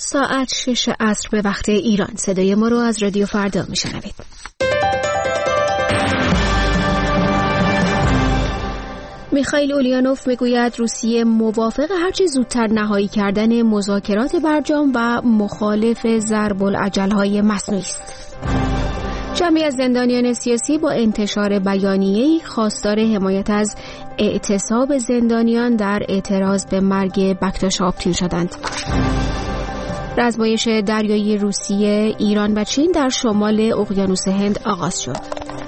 ساعت 6 عصر به وقت ایران. صدای ما رو از رادیو فردا میشنوید. میخائیل اولیانوف میگوید روسیه موافق هرچه زودتر نهایی کردن مذاکرات برجام و مخالف ضرب العجل‌های مصنوعی است. جمعی از زندانیان سیاسی با انتشار بیانیه‌ای خواستار حمایت از اعتصاب زندانیان در اعتراض به مرگ بکتاش آپتین شدند. رزمایش دریایی روسیه، ایران و چین در شمال اقیانوس هند آغاز شد.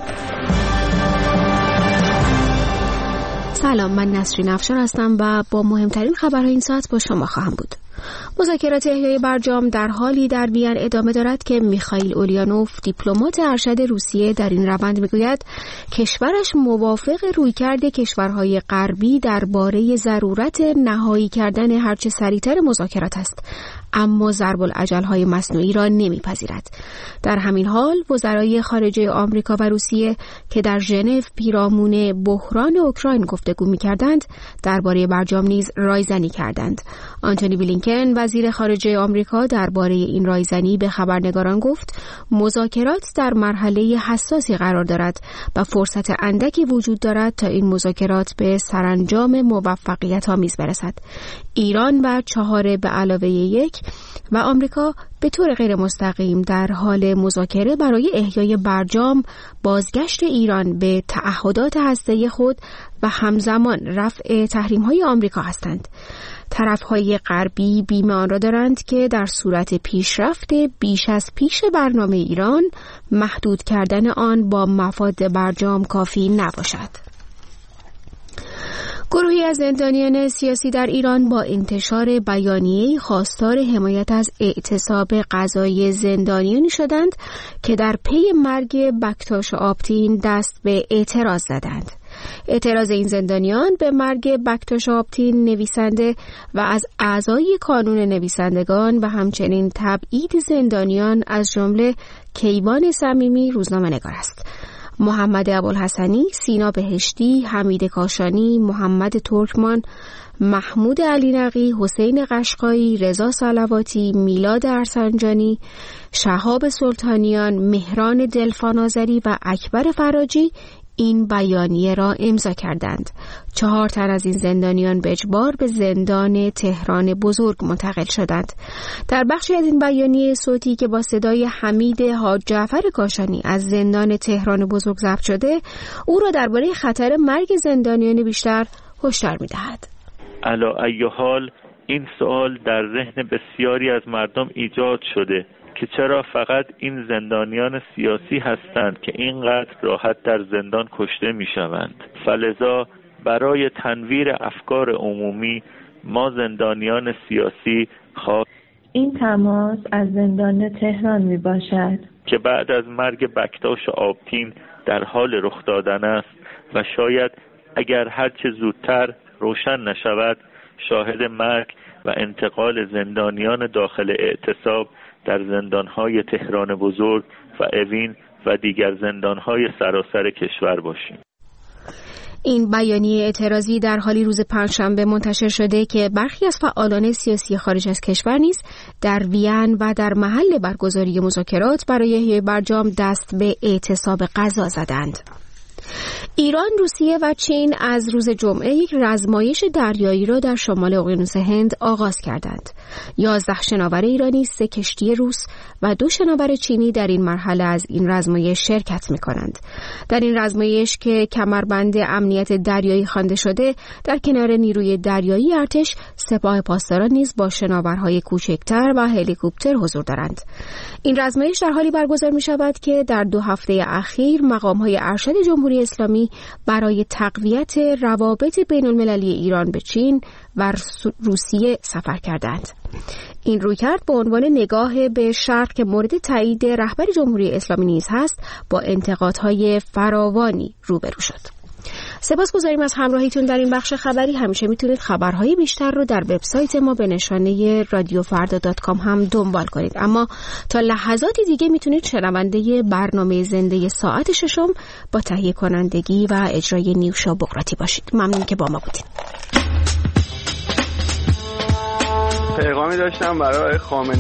سلام، من نسرین افشار هستم و با مهمترین خبرهای این ساعت با شما خواهم بود. مذاکرات احیای برجام در حالی در وین ادامه دارد که میخائیل اولیانوف، دیپلمات ارشد روسیه، در این روند میگوید کشورش موافق رویکرد کشورهای غربی درباره ضرورت نهایی کردن هرچه سریعتر مذاکرات است، اما ضرب العجل‌های مصنوعی را نمیپذیرد. در همین حال وزرای خارجه آمریکا و روسیه که در ژنو پیرامون بحران اوکراین گفتگو می‌کردند، درباره برجام نیز رایزنی کردند. آنتونی بلینکن وزیر خارجه آمریکا درباره این رایزنی به خبرنگاران گفت مذاکرات در مرحله حساسی قرار دارد و فرصت اندکی وجود دارد تا این مذاکرات به سرانجام موفقیت‌آمیز برسد. ایران و 4+1 و آمریکا به طور غیر مستقیم در حال مذاکره برای احیای برجام، بازگشت ایران به تعهدات هسته‌ای خود و همزمان رفع تحریم‌های آمریکا هستند. طرف‌های غربی بیم آن را دارند که در صورت پیشرفت بیش از پیش برنامه ایران، محدود کردن آن با مفاد برجام کافی نباشد. گروهی از زندانیان سیاسی در ایران با انتشار بیانیه‌ای خواستار حمایت از اعتصاب قضایی زندانیانی شدند که در پی مرگ بکتاش آپتین دست به اعتراض زدند. اعتراض این زندانیان به مرگ بکتاش آپتین، نویسنده و از اعضای کانون نویسندگان و همچنین تبعید زندانیان از جمله کیوان صمیمی روزنامه‌نگار است. محمد ابوالحسنی، سینا بهشتی، حمید کاشانی، محمد ترکمان، محمود علی نقی، حسین قشقایی، رضا صلواتی، میلاد ارسنجانی، شهاب سلطانیان، مهران دلفانازری و اکبر فراجی این بیانیه را امضا کردند. 4 تن از این زندانیان به اجبار به زندان تهران بزرگ منتقل شدند. در بخشی از این بیانیه صوتی که با صدای حمید حاج جعفر کاشانی از زندان تهران بزرگ ضبط شده، او را درباره خطر مرگ زندانیان بیشتر هشدار می‌دهد. علی ای حال این سوال در ذهن بسیاری از مردم ایجاد شده که چرا فقط این زندانیان سیاسی هستند که اینقدر راحت در زندان کشته میشوند. فلذا برای تنویر افکار عمومی ما زندانیان سیاسی این تماس از زندان تهران می باشد که بعد از مرگ بکتاش آپتین در حال رخ دادن است و شاید اگر هرچه زودتر روشن نشود، شاهد مرگ و انتقال زندانیان داخل اعتصاب در زندانهای تهران بزرگ و اوین و دیگر زندانهای سراسر کشور باشیم. این بیانیه اعتراضی در حالی روز پنجشنبه منتشر شده که برخی از فعالان سیاسی خارج از کشور نیز در وین و در محل برگزاری مذاکرات برای احیای برجام دست به اعتصاب غذا زدند. ایران، روسیه و چین از روز جمعه یک رزمایش دریایی را در شمال اقیانوس هند آغاز کردند. 11 شناور ایرانی، 3 کشتی روس و 2 شناور چینی در این مرحله از این رزمایش شرکت می‌کنند. در این رزمایش که کمربند امنیت دریایی خوانده شده، در کنار نیروی دریایی ارتش، سپاه پاسداران نیز با شناورهای کوچکتر و هلیکوپتر حضور دارند. این رزمایش در حالی برگزار می‌شود که در 2 هفته اخیر مقام‌های ارشد جمهوری اسلامی برای تقویت روابط بین‌المللی ایران به چین و روسیه سفر کردند. این رویکرد به عنوان نگاه به شرق که مورد تایید رهبر جمهوری اسلامی نیز هست، با انتقادهای فراوانی روبرو شد. سپاسگزاریم از همراهیتون در این بخش خبری. همیشه میتونید خبرهای بیشتر رو در وبسایت ما به نشانه radiofarda.com هم دنبال کنید. اما تا لحظاتی دیگه میتونید شنونده برنامه زنده ساعت 6 با تهیه کنندگی و اجرای نیوشا بقراتی باشید. ممنون که با ما بودید. پیغامی داشتم برای خامنه‌ای.